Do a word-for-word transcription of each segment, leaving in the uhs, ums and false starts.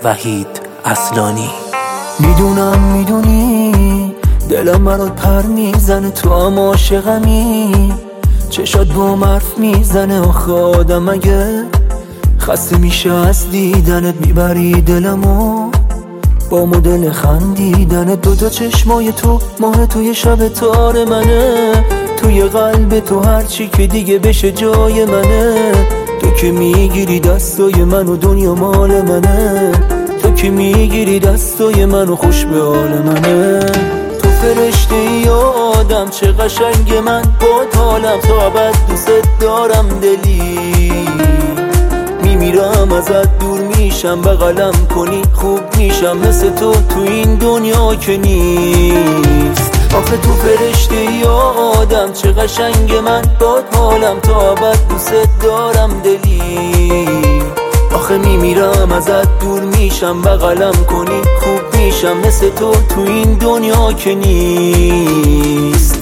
وحید اصلانی. میدونم میدونی دلم برات پر میزنه، تو هم عاشقمی، چشات با حرف میزنه. آخه آدم اگه خسته میشه از دیدنت، میبری دلمو با مدل خندیدنت. دوتا چشمای تو ماه توی شب تار منه، توی قلب تو هرچی که دیگه بشه جای منه. تو که میگیری دستای منو دنیا مال منه، تو که میگیری دستای منو خوش به حال منه. تو فرشته ای آدم چه قشنگ، من با حالم تا ابد دوست دارم دلی. میمیرم ازت دور میشم، بغلم کنی خوب میشم، مثل تو تو این دنیا که نیست. آخه تو فرشته ای آدم چه قشنگ، من با حالم تا ابد دوست دارم دلی. آخه میمیرم ازت دور میشم، بغلم کنی خوب میشم، مثل تو تو این دنیا که نیست.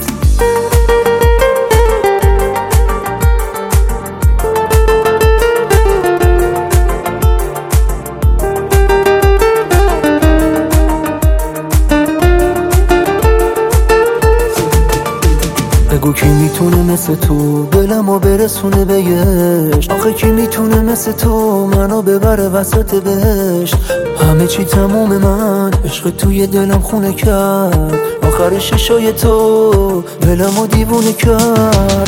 بگو کی میتونه مثل تو دلمو برسونه بهش، آخه کی میتونه مثل تو منو ببره وسط بهشت. همه چی تموم، من عشق توی دلم خونه کرد، آخر ششای تو دلمو دیوونه کرد.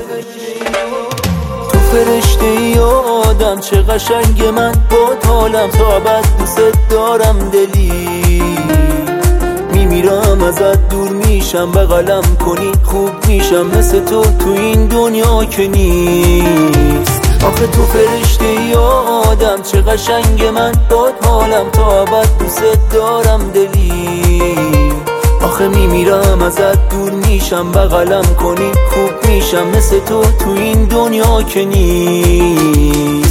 تو فرشته ای آدم چه قشنگ، من با حالم تا ابد دوست دارم دلی. میمیرم ازت دور میشم، بغلم کنی خوب میشم، مثل تو تو این دنیا که نیست. آخه تو فرشته ای آدم چه قشنگ، من با حالم تا ابد دوست دارم دلی. آخه میمیرم ازت دور میشم، بغلم کنی خوب میشم، مثل تو تو این دنیا که نیست.